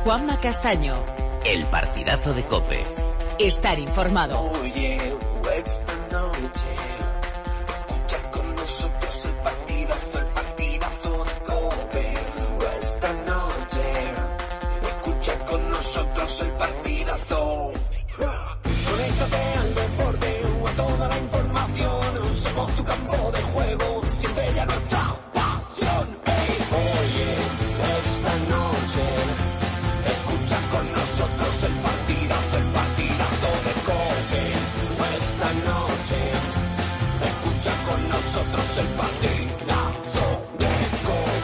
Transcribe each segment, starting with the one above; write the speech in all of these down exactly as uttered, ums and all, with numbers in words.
Juanma Castaño. El partidazo de COPE. Estar informado. Oye, esta noche escucha con nosotros el partidazo, el partidazo de COPE. Esta noche escucha con nosotros el partidazo. Conéctate al deporte o a toda la información. Somos tu campo de juego, siente ya nuestra pasión. Hey, oye, esta noche escucha con nosotros el partidazo, el partidazo de COPE. Esta noche escucha con nosotros el partidazo de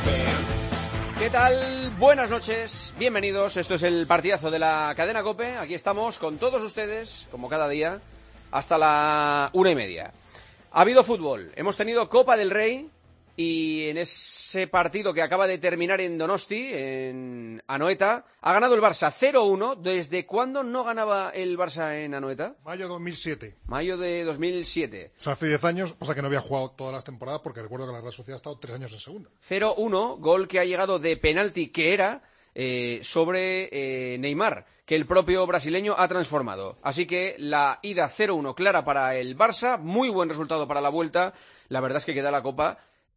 COPE. ¿Qué tal? Buenas noches, bienvenidos. Esto es el partidazo de la cadena COPE. Aquí estamos con todos ustedes, como cada día, hasta la una y media. Ha habido fútbol, hemos tenido Copa del Rey y en ese partido que acaba de terminar en Donosti, en Anoeta, ha ganado el Barça cero uno. ¿Desde cuándo no ganaba el Barça en Anoeta? Mayo dos mil siete. Mayo de dos mil siete. O sea, hace diez años, pasa que no había jugado todas las temporadas porque recuerdo que la Real Sociedad ha estado tres años en segunda. cero uno, gol que ha llegado de penalti que era eh, sobre eh, Neymar, que el propio brasileño ha transformado. Así que la ida cero uno clara para el Barça, muy buen resultado para la vuelta. La verdad es que queda la Copa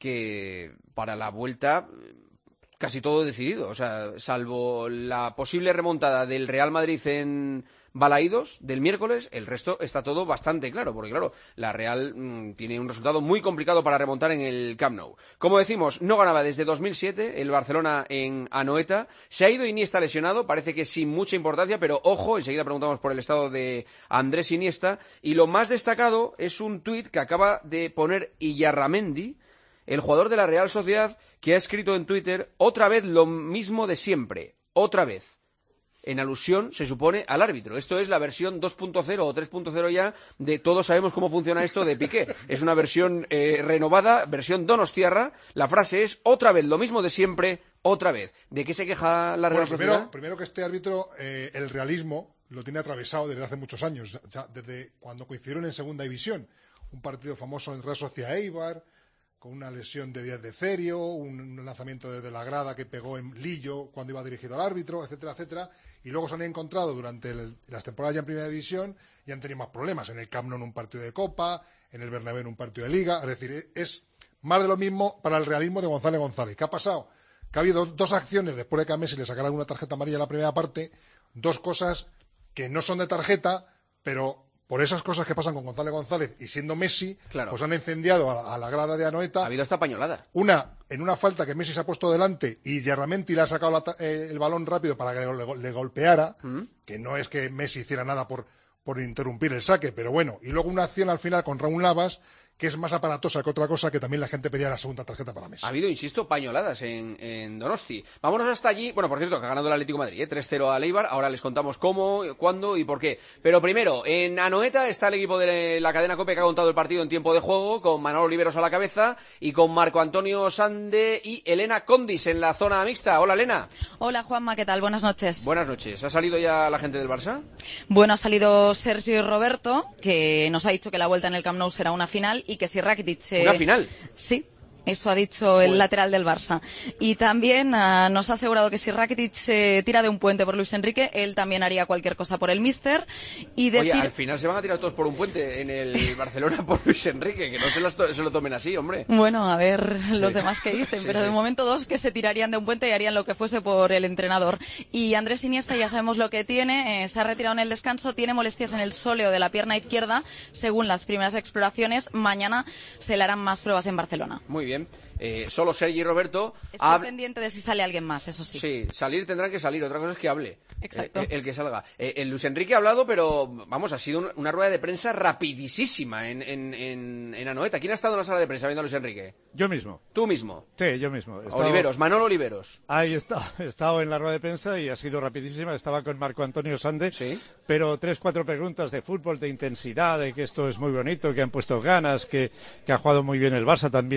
que para la vuelta casi todo decidido, o sea, salvo la posible remontada del Real Madrid en Balaídos del miércoles, el resto está todo bastante claro, porque claro, la Real mmm, tiene un resultado muy complicado para remontar en el Camp Nou. Como decimos, no ganaba desde dos mil siete el Barcelona en Anoeta, se ha ido Iniesta lesionado, parece que sin mucha importancia, pero ojo, enseguida preguntamos por el estado de Andrés Iniesta, y lo más destacado es un tuit que acaba de poner Illarramendi, el jugador de la Real Sociedad, que ha escrito en Twitter otra vez lo mismo de siempre, otra vez, en alusión, se supone, al árbitro. Esto es la versión dos punto cero o tres punto cero ya de todos sabemos cómo funciona esto de Piqué. Es una versión eh, renovada, versión donostiarra. La frase es otra vez lo mismo de siempre, otra vez. ¿De qué se queja la Real bueno, primero, Sociedad? Primero que este árbitro, eh, el realismo, lo tiene atravesado desde hace muchos años, ya desde cuando coincidieron en Segunda División. Un partido famoso en Real Sociedad Eibar, con una lesión de Díaz de Cerio, un lanzamiento desde la grada que pegó en Lillo cuando iba dirigido al árbitro, etcétera, etcétera. Y luego se han encontrado durante el, las temporadas ya en Primera División y han tenido más problemas. En el Camp Nou en un partido de Copa, en el Bernabéu en un partido de Liga. Es decir, es más de lo mismo para el realismo de González González. ¿Qué ha pasado? Que ha habido dos acciones después de que a Messi le sacaran una tarjeta amarilla en la primera parte, dos cosas que no son de tarjeta, pero por esas cosas que pasan con González González y siendo Messi, claro, pues han incendiado a, a la grada de Anoeta. Ha habido esta pañolada. Una, en una falta que Messi se ha puesto delante y Illarramendi le ha sacado la, eh, el balón rápido para que le, le golpeara, ¿Mm? que no es que Messi hiciera nada por, por interrumpir el saque, pero bueno. Y luego una acción al final con Raúl Navas, que es más aparatosa que otra cosa, que también la gente pedía la segunda tarjeta para Messi. Ha habido, insisto, pañoladas en, en Donosti. Vámonos hasta allí. Bueno, por cierto, que ha ganado el Atlético de Madrid, ¿eh? tres cero a Eibar. Ahora les contamos cómo, cuándo y por qué. Pero primero, en Anoeta está el equipo de la cadena COPE que ha contado el partido en tiempo de juego, con Manolo Oliveros a la cabeza y con Marco Antonio Sande y Elena Condis en la zona mixta. Hola, Elena. Hola, Juanma, ¿qué tal? Buenas noches. Buenas noches. ¿Ha salido ya la gente del Barça? Bueno, ha salido Sergio Roberto, que nos ha dicho que la vuelta en el Camp Nou será una final y que si Rakitic... Eh, ¿Una final? Sí. Eso ha dicho el lateral del Barça. Y también uh, nos ha asegurado que si Rakitic se tira de un puente por Luis Enrique, él también haría cualquier cosa por el míster. Y decir... Oye, al final se van a tirar todos por un puente en el Barcelona por Luis Enrique, que no se, las to- se lo tomen así, hombre. Bueno, a ver los demás que dicen, sí, pero sí. de momento dos que se tirarían de un puente y harían lo que fuese por el entrenador. Y Andrés Iniesta ya sabemos lo que tiene, eh, se ha retirado en el descanso, tiene molestias en el sóleo de la pierna izquierda, según las primeras exploraciones. Mañana se le harán más pruebas en Barcelona. Muy bien. Eh, solo Sergi Roberto. Estoy ha... pendiente de si sale alguien más, eso sí. Sí, salir tendrán que salir, otra cosa es que hable. Exacto. Eh, el que salga. Eh, el Luis Enrique ha hablado, pero vamos, ha sido una, una rueda de prensa rapidísima en, en, en, en Anoeta. ¿Quién ha estado en la sala de prensa viendo a Luis Enrique? Yo mismo. ¿Tú mismo? Sí, yo mismo. He estado... Oliveros, Manolo Oliveros. Ahí está, he estado en la rueda de prensa y ha sido rapidísima. Estaba con Marco Antonio Sande, ¿Sí? Pero tres, cuatro preguntas de fútbol, de intensidad, de que esto es muy bonito, que han puesto ganas, que, que ha jugado muy bien el Barça, también la Real Sociedad.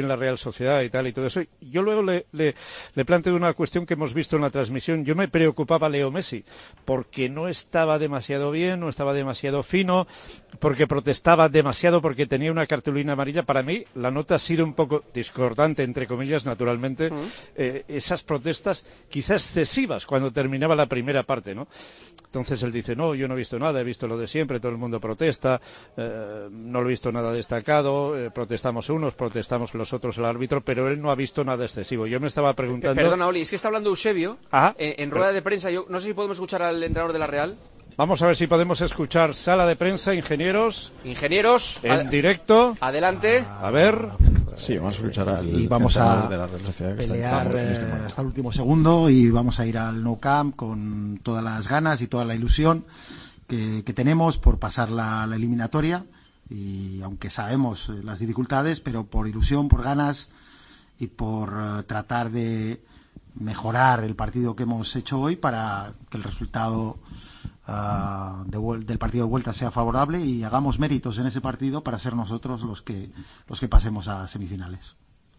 Sociedad y tal y todo eso. Yo luego le, le, le planteo una cuestión que hemos visto en la transmisión. Yo me preocupaba Leo Messi, porque no estaba demasiado bien, no estaba demasiado fino, porque protestaba demasiado, porque tenía una cartulina amarilla. Para mí, la nota ha sido un poco discordante, entre comillas, naturalmente. Uh-huh. Eh, esas protestas quizás excesivas cuando terminaba la primera parte, ¿no? Entonces él dice, no, yo no he visto nada, he visto lo de siempre, todo el mundo protesta, eh, no lo he visto nada destacado, eh, protestamos unos, protestamos los otros el árbitro, pero él no ha visto nada excesivo. Yo me estaba preguntando... Perdona, Oli, es que está hablando Eusebio ah, en, en rueda de prensa. Yo no sé si podemos escuchar al entrenador de la Real. Vamos a ver si podemos escuchar sala de prensa, ingenieros. Ingenieros. En ad- directo. Adelante. A ver. Sí, vamos a escuchar al y vamos a de la Real Sociedad, que pelear está en este eh, hasta el último segundo y vamos a ir al Nou Camp con todas las ganas y toda la ilusión que, que tenemos por pasar la, la eliminatoria, y aunque sabemos eh, las dificultades, pero por ilusión, por ganas y por uh, tratar de mejorar el partido que hemos hecho hoy para que el resultado uh, de vuel- del partido de vuelta sea favorable y hagamos méritos en ese partido para ser nosotros los que los que pasemos a semifinales.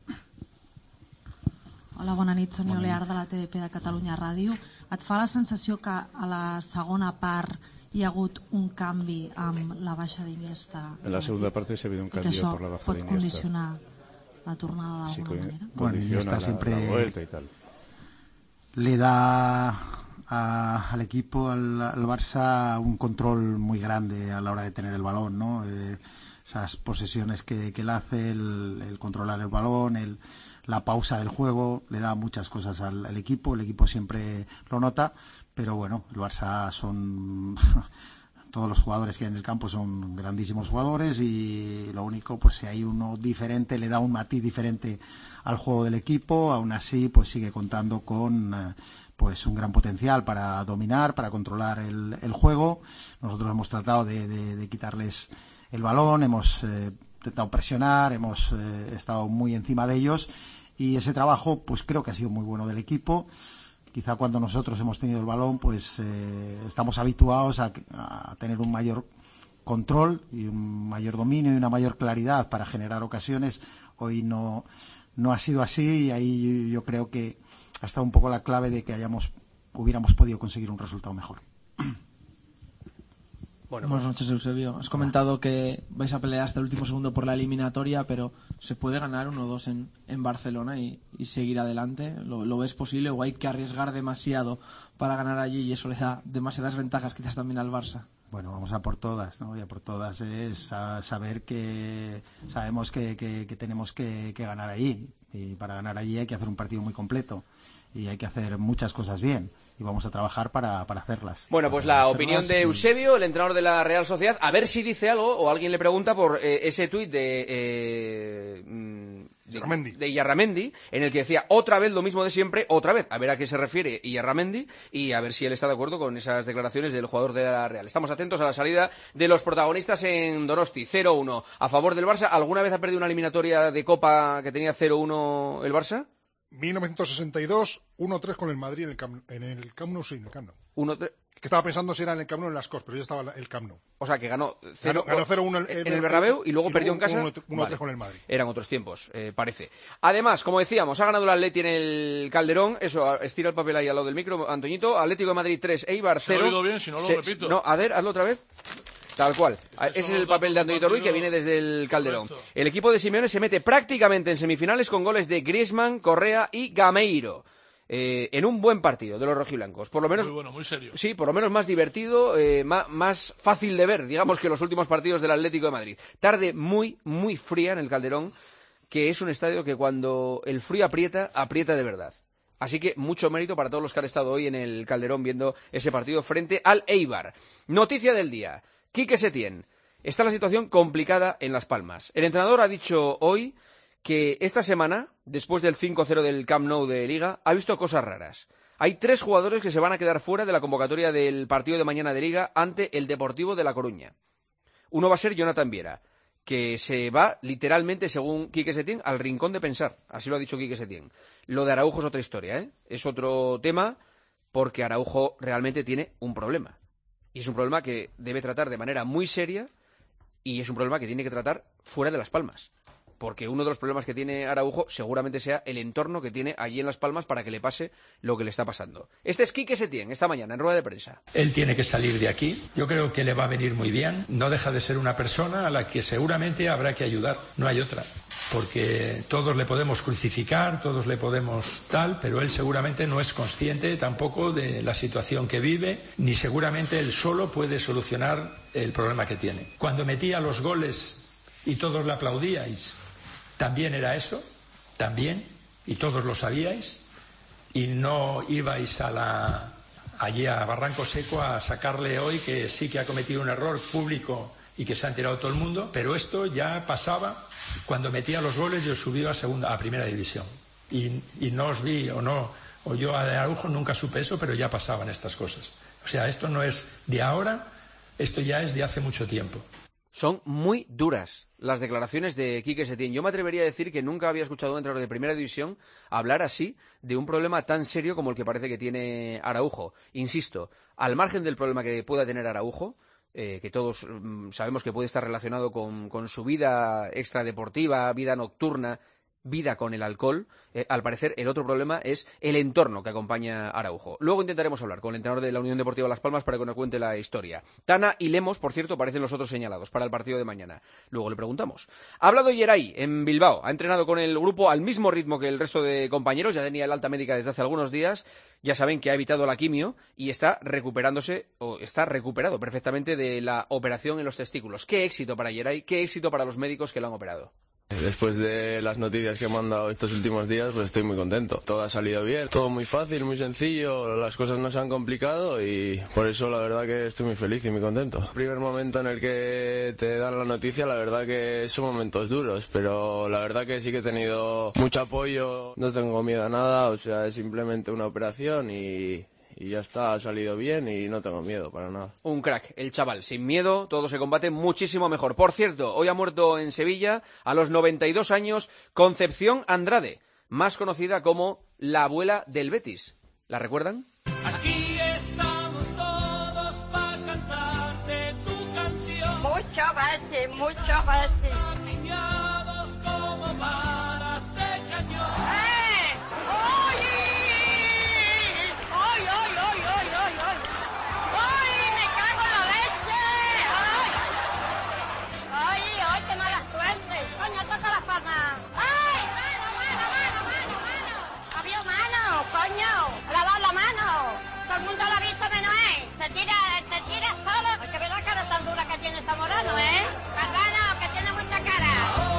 Hola, bona nit, Sonia Olear de la T D P de Catalunya Ràdio. Et fa la sensació que a la segona part hi ha hagut un canvi amb la baixa d'Iniesta? En la segunda parte se ha habido un cambio por la baja de Iniesta. pot condicionar la tornada sí, d'alguna manera? Bueno, Iniesta la, siempre la vuelta y tal. Le da a, al equipo, al, al Barça, un control muy grande a la hora de tener el balón, ¿no? Eh, esas posesiones que, que él hace, el, el controlar el balón, el, la pausa del juego, le da muchas cosas al, al equipo. El equipo siempre lo nota, pero bueno, el Barça son... todos los jugadores que hay en el campo son grandísimos jugadores y lo único, pues si hay uno diferente, le da un matiz diferente al juego del equipo. Aún así, pues sigue contando con eh, pues un gran potencial para dominar, para controlar el, el juego. Nosotros hemos tratado de, de, de quitarles el balón, hemos eh, intentado presionar, hemos eh, estado muy encima de ellos y ese trabajo, pues creo que ha sido muy bueno del equipo. Quizá cuando nosotros hemos tenido el balón, pues eh, estamos habituados a, a tener un mayor control y un mayor dominio y una mayor claridad para generar ocasiones. Hoy no, no ha sido así y ahí yo creo que ha estado un poco la clave de que hayamos hubiéramos podido conseguir un resultado mejor. Bueno, Buenas noches, Eusebio. Has comentado que vais a pelear hasta el último segundo por la eliminatoria, pero ¿se puede ganar uno dos en, en Barcelona y, y seguir adelante? ¿Lo, ¿Lo ves posible o hay que arriesgar demasiado para ganar allí y eso le da demasiadas ventajas quizás también al Barça? Bueno, vamos a por todas, ¿no? Y a por todas es a saber que sabemos que, que, que tenemos que, que ganar allí. Y para ganar allí hay que hacer un partido muy completo y hay que hacer muchas cosas bien. Y vamos a trabajar para, para hacerlas. Bueno, pues la opinión de Eusebio, el entrenador de la Real Sociedad, a ver si dice algo o alguien le pregunta por eh, ese tuit de, eh, de, de Iyarramendi, en el que decía otra vez lo mismo de siempre, otra vez, a ver a qué se refiere Iyarramendi y a ver si él está de acuerdo con esas declaraciones del jugador de la Real. Estamos atentos a la salida de los protagonistas en Donosti, cero uno a favor del Barça. ¿Alguna vez ha perdido una eliminatoria de Copa que tenía cero uno el Barça? mil novecientos sesenta y dos, uno tres con el Madrid en el Camp, en el Camp Nou, sí, en el Camp Nou. uno tres Que estaba pensando si era en el Camp Nou o en las Corts, pero ya estaba el Camp Nou. O sea, que ganó cero uno en, en, en el Bernabéu y luego y perdió luego en casa. uno tres vale. Con el Madrid. Eran otros tiempos, eh, parece. Además, como decíamos, ha ganado el Atleti en el Calderón. Eso, estira el papel ahí al lado del micro, Antoñito. Atlético de Madrid tres, Eibar cero. Se ha oído bien, si no lo Se, repito. No, a ver, hazlo otra vez. Tal cual. Ese es el papel de Antoñito Ruiz, que viene desde el Calderón. El equipo de Simeone se mete prácticamente en semifinales con goles de Griezmann, Correa y Gameiro. Eh, en un buen partido de los rojiblancos, por lo menos muy bueno, muy serio. Sí, por lo menos más divertido, eh, más, más fácil de ver, digamos, que los últimos partidos del Atlético de Madrid. Tarde muy, muy fría en el Calderón, que es un estadio que cuando el frío aprieta, aprieta de verdad. Así que mucho mérito para todos los que han estado hoy en el Calderón viendo ese partido frente al Eibar. Noticia del día. Quique Setién. Está la situación complicada en Las Palmas. El entrenador ha dicho hoy que esta semana, después del cinco cero del Camp Nou de Liga, ha visto cosas raras. Hay tres jugadores que se van a quedar fuera de la convocatoria del partido de mañana de Liga ante el Deportivo de La Coruña. Uno va a ser Jonathan Viera, que se va literalmente, según Quique Setién, al rincón de pensar. Así lo ha dicho Quique Setién. Lo de Araujo es otra historia, ¿eh? Es otro tema porque Araujo realmente tiene un problema. Y es un problema que debe tratar de manera muy seria y es un problema que tiene que tratar fuera de Las Palmas. porque uno de los problemas que tiene Araujo seguramente sea el entorno que tiene allí en Las Palmas para que le pase lo que le está pasando. Este es Quique Setién, esta mañana en rueda de prensa. Él tiene que salir de aquí, yo creo que le va a venir muy bien, no deja de ser una persona a la que seguramente habrá que ayudar, no hay otra, porque todos le podemos crucificar, todos le podemos tal, pero él seguramente no es consciente tampoco de la situación que vive, ni seguramente él solo puede solucionar el problema que tiene. Cuando metía los goles y todos le aplaudíais, también era eso, también, y todos lo sabíais, y no ibais a la, allí a Barranco Seco a sacarle hoy que sí que ha cometido un error público y que se ha enterado todo el mundo, pero esto ya pasaba cuando metía los goles. Yo subí a segunda, a primera división, y, y no os vi, o no, o yo a Araujo nunca supe eso, pero ya pasaban estas cosas. O sea, esto no es de ahora, esto ya es de hace mucho tiempo. Son muy duras las declaraciones de Quique Setién. Yo me atrevería a decir que nunca había escuchado a un entrenador de primera división hablar así de un problema tan serio como el que parece que tiene Araujo. Insisto, al margen del problema que pueda tener Araujo, eh, que todos mm, sabemos que puede estar relacionado con, con su vida extradeportiva, vida nocturna, vida con el alcohol, eh, al parecer el otro problema es el entorno que acompaña a Araujo. Luego intentaremos hablar con el entrenador de la Unión Deportiva Las Palmas para que nos cuente la historia. Tana y Lemos, por cierto, parecen los otros señalados para el partido de mañana. Luego le preguntamos. Ha hablado Yeray en Bilbao, ha entrenado con el grupo al mismo ritmo que el resto de compañeros, ya tenía el alta médica desde hace algunos días, ya saben que ha evitado la quimio y está recuperándose, o está recuperado perfectamente de la operación en los testículos. Qué éxito para Yeray, qué éxito para los médicos que lo han operado. Después de las noticias que me han dado estos últimos días, pues estoy muy contento. Todo ha salido bien, todo muy fácil, muy sencillo, las cosas no se han complicado y por eso la verdad que estoy muy feliz y muy contento. El primer momento en el que te dan la noticia, la verdad que son momentos duros, pero la verdad que sí que he tenido mucho apoyo, no tengo miedo a nada, o sea, es simplemente una operación y... y ya está, ha salido bien y no tengo miedo para nada. Un crack, el chaval, sin miedo, todo se combate muchísimo mejor. Por cierto, hoy ha muerto en Sevilla, a los noventa y dos años, Concepción Andrade, más conocida como la abuela del Betis. ¿La recuerdan? Aquí estamos todos para cantarte tu canción. Mucho Betis, mucho Betis. Alineados como balas de cañón. ¡Eh! ¡Oye! ¡Ay, ay, ay, ay, ay, ay! ¡Ay, me cago en la leche! ¡Ay! ¡Ay, ay, qué mala suerte! ¡Coño, toca las palmas! ¡Ay, mano, mano, mano, mano, mano! ¡Había mano, coño! ¡Lavar la mano! Todo el mundo lo ha visto menos él. Se tira, te tira solo. Hay que ver la cara tan dura que tiene Zamorano, ¿eh? Cardano, que tiene mucha cara.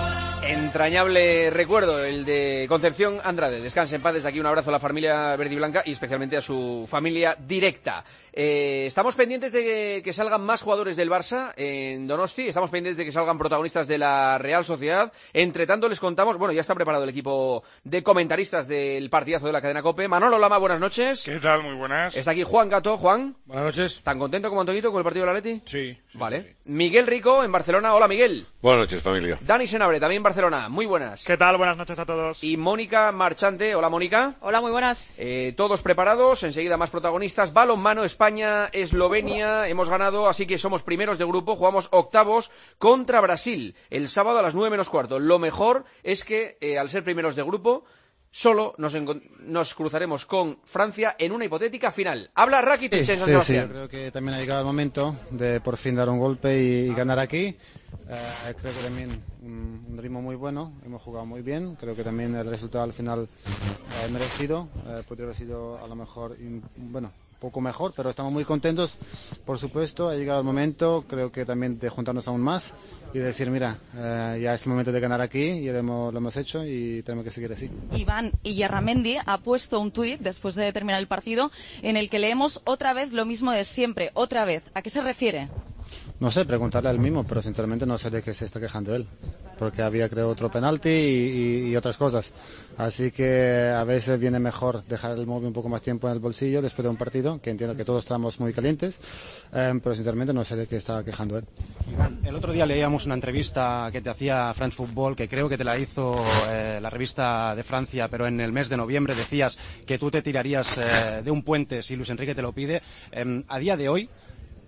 Entrañable recuerdo, el de Concepción Andrade. Descanse en paz, desde aquí un abrazo a la familia verde y blanca y especialmente a su familia directa. Eh, estamos pendientes de que, que salgan más jugadores del Barça en Donosti, estamos pendientes de que salgan protagonistas de la Real Sociedad. Entre tanto les contamos, bueno, ya está preparado el equipo de comentaristas del partidazo de la cadena COPE. Manolo Lama, buenas noches. ¿Qué tal? Muy buenas. Está aquí Juan Gato. Juan. Buenas noches. ¿Tan contento como Antoñito con el partido del Atleti? Sí. sí vale. Sí. Miguel Rico en Barcelona. Hola, Miguel. Buenas noches, familia. Dani Senabre, también en Barcelona. Muy buenas. ¿Qué tal? Buenas noches a todos. Y Mónica Marchante. Hola, Mónica. Hola, muy buenas. Eh, todos preparados, enseguida más protagonistas. Balonmano, España, Eslovenia, hemos ganado, así que somos primeros de grupo, jugamos octavos contra Brasil, el sábado a las nueve menos cuarto. Lo mejor es que, eh, al ser primeros de grupo, solo nos, nos cruzaremos con Francia en una hipotética final. Habla Rakitic sí, en San sí, Sebastián. Sí, creo que también ha llegado el momento de por fin dar un golpe y, y ganar aquí. Uh, creo que también un, un ritmo muy bueno, hemos jugado muy bien, creo que también el resultado al final uh, merecido, uh, podría haber sido a lo mejor, in, bueno, poco mejor, pero estamos muy contentos, por supuesto, ha llegado el momento, creo que también de juntarnos aún más y de decir, mira, uh, ya es el momento de ganar aquí y lo hemos, lo hemos hecho y tenemos que seguir así. Iván Iyarramendi ha puesto un tuit después de terminar el partido en el que leemos otra vez lo mismo de siempre, otra vez. ¿A qué se refiere? No sé, preguntarle al mismo, pero sinceramente no sé de qué se está quejando él, porque había creo otro penalti y, y, y otras cosas. Así que a veces viene mejor dejar el móvil un poco más tiempo en el bolsillo después de un partido, que entiendo que todos estamos muy calientes, eh, pero sinceramente no sé de qué está quejando él. Iván, el otro día leíamos una entrevista que te hacía France Football, que creo que te la hizo eh, la revista de Francia, pero en el mes de noviembre decías que tú te tirarías eh, de un puente si Luis Enrique te lo pide. Eh, a día de hoy,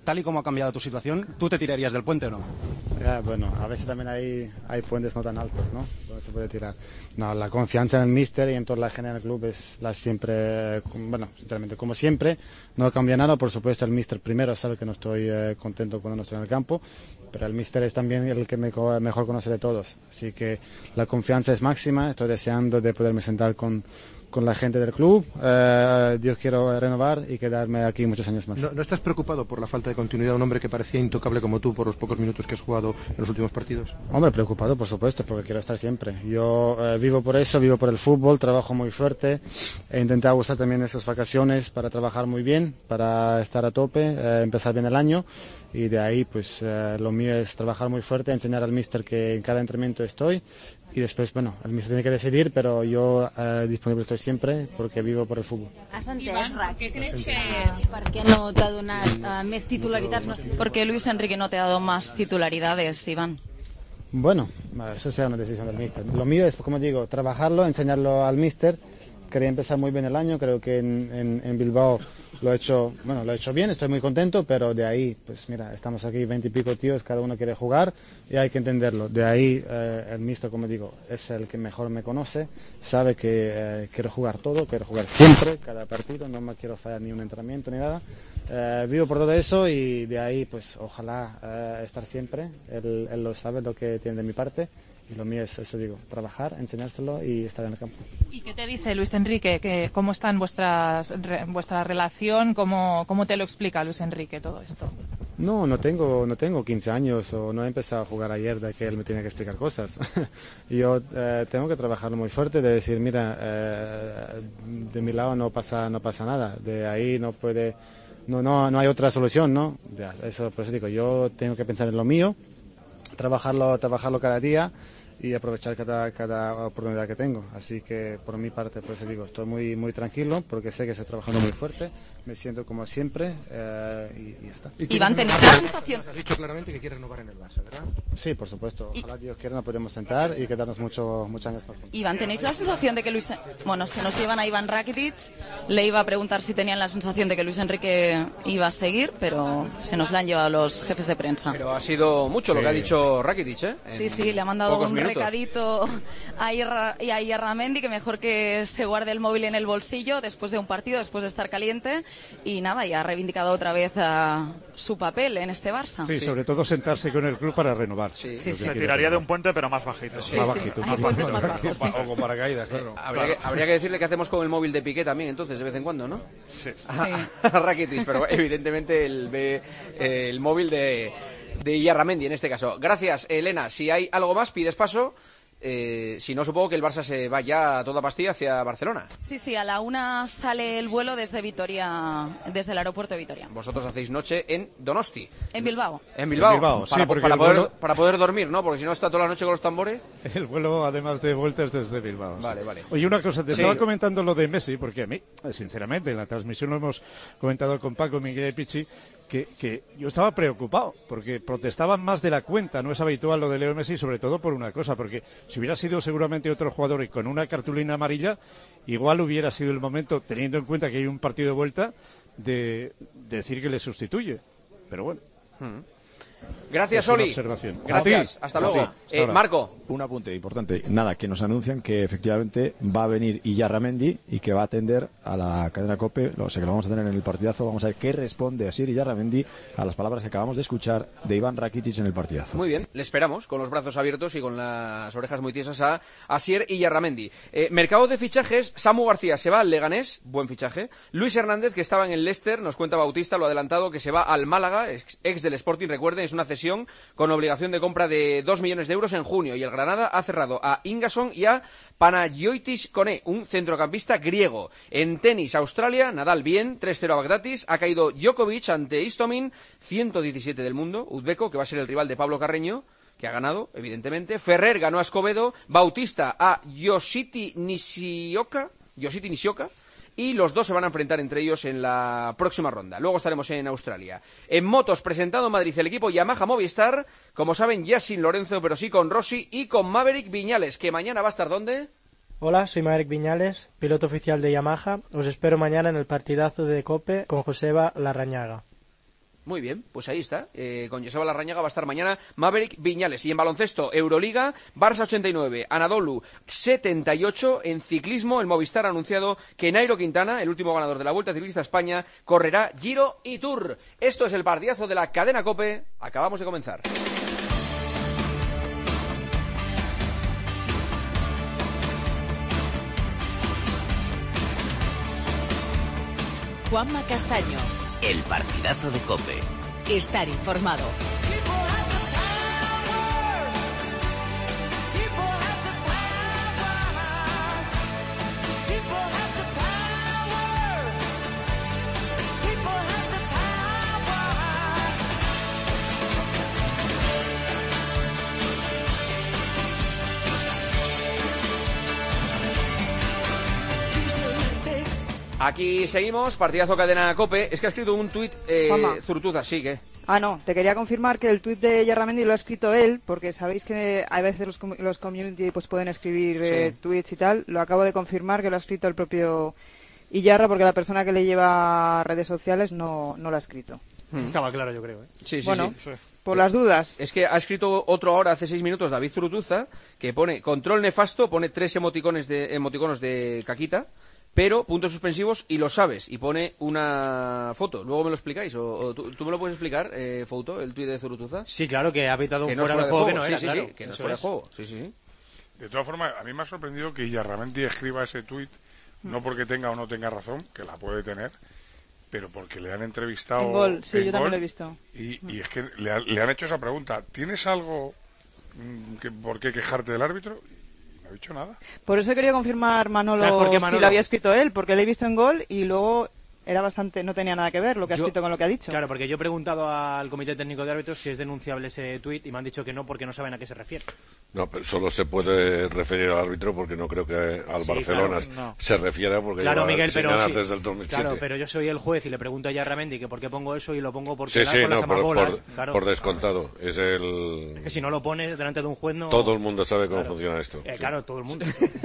tal y como ha cambiado tu situación, ¿tú te tirarías del puente o no? Ya, bueno, a veces también hay, hay puentes no tan altos, ¿no? Donde se puede tirar. No, la confianza en el míster y en toda la gente en el club es la siempre, bueno, sinceramente, como siempre, no cambia nada. Por supuesto, el míster primero sabe que no estoy eh, contento cuando no estoy en el campo, pero el míster es también el que me co- mejor conoce de todos. Así que la confianza es máxima. Estoy deseando de poderme sentar con con la gente del club. Eh, Dios quiero renovar y quedarme aquí muchos años más. ¿No, ¿No estás preocupado por la falta de continuidad de un hombre que parecía intocable como tú por los pocos minutos que has jugado en los últimos partidos? Hombre, preocupado, por supuesto, porque quiero estar siempre. Yo eh, vivo por eso, vivo por el fútbol, trabajo muy fuerte. He intentado usar también esas vacaciones para trabajar muy bien, para estar a tope, eh, empezar bien el año. Y de ahí, pues, eh, lo mío es trabajar muy fuerte, enseñar al míster que en cada entrenamiento estoy. Y después, bueno, el míster tiene que decidir, pero yo eh, disponible estoy siempre porque vivo por el fútbol. Has entès, Rac? Què creus que... Per què no t'ha donat uh, més titularitats? No sé. ¿Por qué Luis Enrique no te ha dado más titularidades, Iván? Bueno, eso sea una decisión del míster. Lo mío es, como digo, trabajarlo, enseñarlo al míster. Quería empezar muy bien el año, creo que en, en, en Bilbao lo he hecho, bueno, lo he hecho bien, estoy muy contento, pero de ahí, pues mira, estamos aquí veinte y pico tíos, cada uno quiere jugar y hay que entenderlo. De ahí eh, el míster, como digo, es el que mejor me conoce, sabe que eh, quiero jugar todo, quiero jugar siempre, cada partido, no me quiero fallar ni un entrenamiento ni nada. Eh, vivo por todo eso y de ahí, pues ojalá eh, estar siempre. Él, él lo sabe lo que tiene de mi parte. Y lo mío es, eso digo, trabajar, enseñárselo y estar en el campo. ¿Y qué te dice Luis Enrique? ¿Que, ¿Cómo está en vuestras, re, vuestra relación? ¿Cómo, ¿Cómo te lo explica Luis Enrique todo esto? No, no tengo, no tengo quince años o no he empezado a jugar ayer de que él me tiene que explicar cosas. Yo eh, tengo que trabajar muy fuerte de decir, mira, eh, de mi lado no pasa, no pasa nada. De ahí no puede, no, no, no hay otra solución, ¿no? Ya, eso, por eso digo, yo tengo que pensar en lo mío, trabajarlo, trabajarlo cada día y aprovechar cada, cada oportunidad que tengo. Así que por mi parte, pues digo, estoy muy muy tranquilo porque sé que estoy trabajando muy fuerte, me siento como siempre eh, y, y ya está. Iván, ¿tenéis la sensación? Has dicho claramente que quieres renovar en el Barça, ¿verdad? Sí, por supuesto. Ojalá Dios quiera nos podemos sentar y quedarnos mucho, muchos años más juntos. Iván, ¿tenéis la sensación de que Luis... Bueno, se nos llevan a Iván Rakitic, le iba a preguntar si tenían la sensación de que Luis Enrique iba a seguir, pero se nos la han llevado los jefes de prensa. Pero ha sido mucho lo Sí. que ha dicho Rakitic, ¿eh? En Sí, sí, le ha mandado pocos un minutos. recadito a Ierra, y a Ierramendi, que mejor que se guarde el móvil en el bolsillo después de un partido, después de estar caliente, y nada, y ha reivindicado otra vez a su papel en este Barça. Sí, sobre todo sentarse con el club para renovar. Sí, Creo que Se quiere tiraría de renovar. un puente, pero más bajito. Sí, Más sí, bajito, hay más puentes bajito. más bajos, sí. O con paracaídas, claro. Habría, Claro. que, habría que decirle qué hacemos con el móvil de Piqué también, entonces, de vez en cuando, ¿no? Sí. A, a Rakitic, pero evidentemente él ve eh, el móvil de, de Ierramendi en este caso. Gracias, Elena. Si hay algo más, pides paso. Eh, si no, supongo que el Barça se va ya a toda pastilla hacia Barcelona. Sí, sí, a la una sale el vuelo desde Vitoria, desde el aeropuerto de Vitoria. Vosotros hacéis noche en Donosti. En Bilbao. En Bilbao, En Bilbao, para, sí, porque para el poder, vuelo- para poder dormir, ¿no? Porque si no está toda la noche con los tambores. El vuelo, además de vueltas, desde Bilbao. sí. Vale, vale. Oye, una cosa, te Sí. estaba comentando lo de Messi, porque a mí, eh, sinceramente, en la transmisión lo hemos comentado con Paco, Miguel y Pichi, que, que yo estaba preocupado, porque protestaban más de la cuenta. No es habitual lo de Leo Messi, sobre todo por una cosa, porque si hubiera sido seguramente otro jugador y con una cartulina amarilla, igual hubiera sido el momento, teniendo en cuenta que hay un partido de vuelta, de, de decir que le sustituye. Pero bueno. Gracias, Es una Oli. observación. Gracias. A ti. Hasta A luego. ti. Eh, Hasta ahora. Marco. Un apunte importante. Nada, que nos anuncian que efectivamente va a venir Iyarramendi y que va a atender a la cadena COPE. O sea que lo vamos a tener en el partidazo. Vamos a ver qué responde Asier Iyarramendi a las palabras que acabamos de escuchar de Iván Rakitic en el partidazo. Muy bien, le esperamos con los brazos abiertos y con las orejas muy tiesas a Asier Iyarramendi. Eh, mercado de fichajes, Samu García se va al Leganés, buen fichaje. Luis Hernández, que estaba en el Leicester, nos cuenta Bautista, lo ha adelantado, que se va al Málaga, ex, ex del Sporting, recuerden, es una cesión con obligación de compra de dos millones de euros en junio. Y el Granada ha cerrado a Ingason y a Panagiotis Kone, un centrocampista griego. En tenis, Australia, Nadal bien, tres cero a Bagdatis, ha caído Djokovic ante Istomin, ciento diecisiete del mundo, uzbeco, que va a ser el rival de Pablo Carreño, que ha ganado, evidentemente. Ferrer ganó a Escobedo, Bautista a Yoshiti Nishioka, Yoshiti Nishioka, y los dos se van a enfrentar entre ellos en la próxima ronda. Luego estaremos en Australia. En motos, presentado en Madrid el equipo Yamaha Movistar, como saben, ya sin Lorenzo, pero sí con Rossi y con Maverick Viñales, que mañana va a estar ¿dónde? Hola, soy Maverick Viñales, piloto oficial de Yamaha. Os espero mañana en el partidazo de COPE con Joseba Larrañaga. Muy bien, pues ahí está. Eh, con Joseba Larrañaga va a estar mañana Maverick Viñales. Y en baloncesto, Euroliga, Barça ochenta y nueve, Anadolu setenta y ocho. En ciclismo, el Movistar ha anunciado que Nairo Quintana, el último ganador de la Vuelta Ciclista a España, correrá Giro y Tour. Esto es el partidazo de la cadena COPE. Acabamos de comenzar. Juanma Castaño. El partidazo de COPE. Estar informado. Aquí seguimos, partidazo cadena COPE. Es que ha escrito un tuit eh, Zurutuza, sí, ¿qué? Ah, no, te quería confirmar que el tuit de Yarramendi lo ha escrito él, porque sabéis que a veces los, los community pues pueden escribir eh, sí. tweets y tal. Lo acabo de confirmar que lo ha escrito el propio Iyarra, porque la persona que le lleva redes sociales no, no lo ha escrito. Hmm. Estaba claro, yo creo. ¿eh? Sí, sí, bueno, sí. Por las dudas. Es que ha escrito otro ahora, hace seis minutos, David Zurutuza, que pone control nefasto, pone tres emoticones de, emoticonos de caquita, pero puntos suspensivos y lo sabes, y pone una foto. Luego me lo explicáis, o, o tú, tú me lo puedes explicar, eh, Fouto, el tuit de Zurutuza. Sí, claro, que ha pitado un no fuera de juego, que no sí, era, sí, claro. Sí, que no es fuera de juego, sí, sí. De todas formas, a mí me ha sorprendido que Yarramendi escriba ese tuit, no porque tenga o no tenga razón, que la puede tener, pero porque le han entrevistado en Gol, sí, en yo Gol, también lo he visto. Y, y es que le, ha, le han hecho esa pregunta, ¿tienes algo mmm, que, por qué quejarte del árbitro? No he dicho nada. Por eso he querido confirmar, Manolo, ¿Sabes por qué, Manolo? Si lo había escrito él, porque le he visto en Gol y luego era bastante, no tenía nada que ver lo que ha yo, escrito con lo que ha dicho. Claro, porque yo he preguntado al Comité Técnico de Árbitros si es denunciable ese tuit y me han dicho que no, porque no saben a qué se refiere. No, pero solo se puede referir al árbitro porque no creo que al sí, Barcelona claro, no. se refiera porque claro, lleva Miguel, sin pero ganar sí, desde el dos mil siete. Claro, pero yo soy el juez y le pregunto a Yarramendi que por qué pongo eso y lo pongo porque sí, sí, con no, las por, amabolas. por, claro, por descontado. Claro. Es el... Es que si no lo pones delante de un juez no... Todo el mundo sabe cómo claro. funciona esto. Eh, sí. Claro, todo el mundo.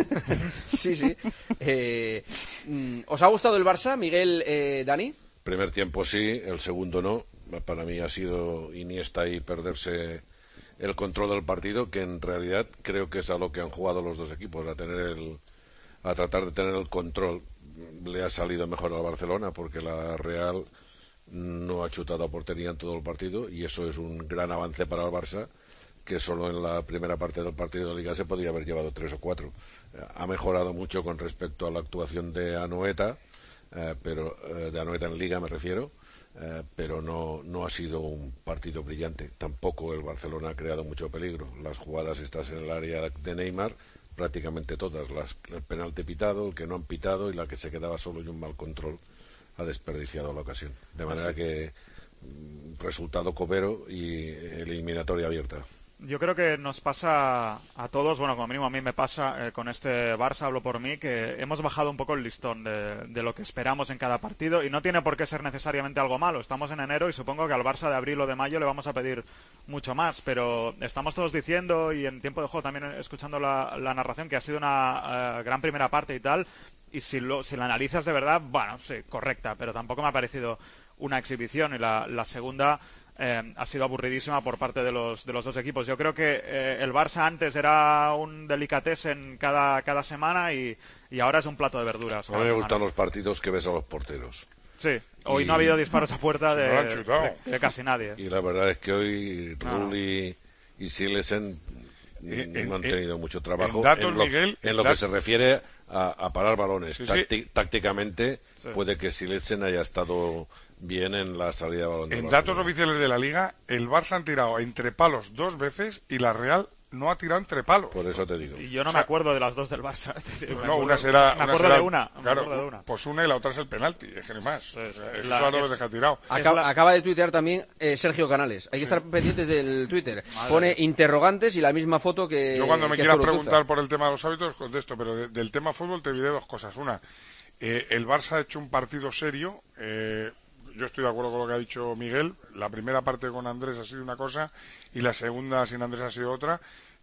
sí, sí. Eh, ¿Os ha gustado el Barça, Miguel, eh, Dani? Primer tiempo sí, el segundo no. Para mí ha sido Iniesta y perderse el control del partido, que en realidad creo que es a lo que han jugado los dos equipos, a tener el, a tratar de tener el control. Le ha salido mejor al Barcelona porque la Real no ha chutado a portería en todo el partido y eso es un gran avance para el Barça, que solo en la primera parte del partido de Liga se podía haber llevado tres o cuatro. Ha mejorado mucho con respecto a la actuación de Anoeta. Eh, pero eh, de Anoeta en Liga me refiero, eh, pero no, no ha sido un partido brillante. Tampoco el Barcelona ha creado mucho peligro. Las jugadas estas en el área de Neymar, prácticamente todas, las, el penalti pitado, el que no han pitado y la que se quedaba solo y un mal control ha desperdiciado la ocasión. De manera que resultado copero y eliminatoria abierta. Yo creo que nos pasa a todos, bueno, como mínimo a mí me pasa eh, con este Barça, hablo por mí, que hemos bajado un poco el listón de, de lo que esperamos en cada partido y no tiene por qué ser necesariamente algo malo. Estamos en enero y supongo que al Barça de abril o de mayo le vamos a pedir mucho más, pero estamos todos diciendo y en tiempo de juego también escuchando la, la narración que ha sido una uh, gran primera parte y tal, y si, lo, si la analizas de verdad, bueno, sí, correcta, pero tampoco me ha parecido una exhibición y la, la segunda... Eh, ha sido aburridísima por parte de los de los dos equipos. Yo creo que eh, el Barça antes era un delicatessen cada cada semana y, y ahora es un plato de verduras. A mí me gustan los partidos que ves a los porteros. Sí, hoy y... no ha habido disparos a puerta de, de, de casi nadie. Y la verdad es que hoy Rulli no. y Silesen en, no han en, tenido mucho trabajo en, datos, en lo, Miguel, en lo dat... que se refiere a, a parar balones. Sí, Tácti- sí. Tácticamente sí. puede que Silesen haya estado bien en la salida de balón. En datos oficiales de la Liga, el Barça han tirado entre palos dos veces y la Real no ha tirado entre palos. Por eso te digo. Y yo no o sea, me acuerdo de las dos del Barça. No, acuerdo, una será... Me una acuerdo será, de una. Me claro, acuerdo de una. Pues una y la otra es el penalti, es que ni más. Sí, sí, Eso la, es a dos es, veces que ha tirado. Acaba, la... acaba de tuitear también eh, Sergio Canales. Hay que estar pendientes del Twitter. Madre Pone Dios. Interrogantes y la misma foto que... Yo cuando me que quieras Zurutuza. preguntar por el tema de los hábitos contesto, pero de, del tema fútbol te diré dos cosas. Una, eh, el Barça ha hecho un partido serio... Eh, yo estoy de acuerdo con lo que ha dicho Miguel. La primera parte con Andrés ha sido una cosa y la segunda sin Andrés ha sido otra.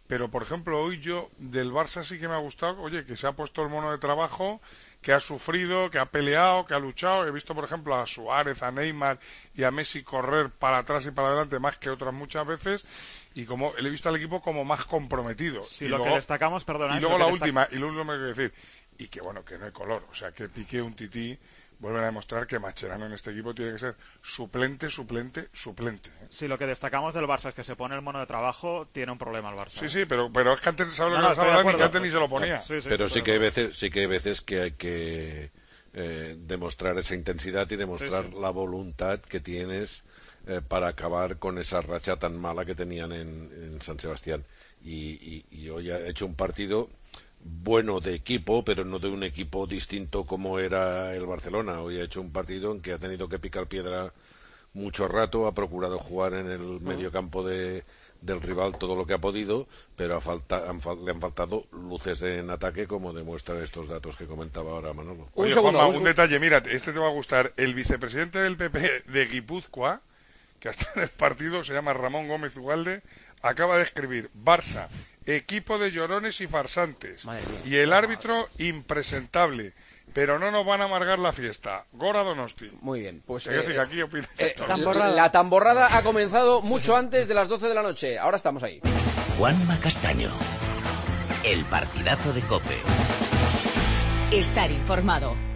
pero por ejemplo hoy yo del Barça sí que me ha gustado, oye, que se ha puesto el mono de trabajo, que ha sufrido, que ha peleado, que ha luchado. He visto, por ejemplo, a Suárez, a Neymar y a Messi correr para atrás y para adelante más que otras muchas veces, y como he visto al equipo como más comprometido. Sí, y lo luego, que destacamos, perdona. Y luego la destac... última, y lo último que quiero decir, y que bueno, que no hay color, o sea, que Piqué, un tití, vuelven a demostrar que Mascherano en este equipo tiene que ser suplente, suplente, suplente. Sí, lo que destacamos del Barça es que se pone el mono de trabajo, tiene un problema el Barça. Sí, sí, pero, pero es que antes, ¿sabes no, lo que no, pasaba? Ni que antes ni se lo ponía. Sí, sí, pero sí que hay veces, sí que hay veces que hay que eh, demostrar esa intensidad y demostrar sí, sí. la voluntad que tienes eh, para acabar con esa racha tan mala que tenían en, en San Sebastián. Y, y, y hoy ha hecho un partido bueno de equipo, pero no de un equipo distinto como era el Barcelona. Hoy ha hecho un partido en que ha tenido que picar piedra mucho rato, ha procurado jugar en el uh-huh. medio campo de, del rival todo lo que ha podido, pero ha falta, han, le han faltado luces en ataque, como demuestran estos datos que comentaba ahora Manolo. Oye, Juanma, un detalle, mira, este te va a gustar. El vicepresidente del P P de Guipúzcoa, que hasta en el partido se llama Ramón Gómez Ugalde, acaba de escribir: Barça, equipo de llorones y farsantes, y el árbitro impresentable, pero no nos van a amargar la fiesta. Gora Donosti. Muy bien, pues eh, decir, aquí opina eh, tamborrada. La tamborrada ha comenzado mucho antes de las doce de la noche. Ahora estamos ahí. Juanma Castaño, el partidazo de COPE. Estar informado.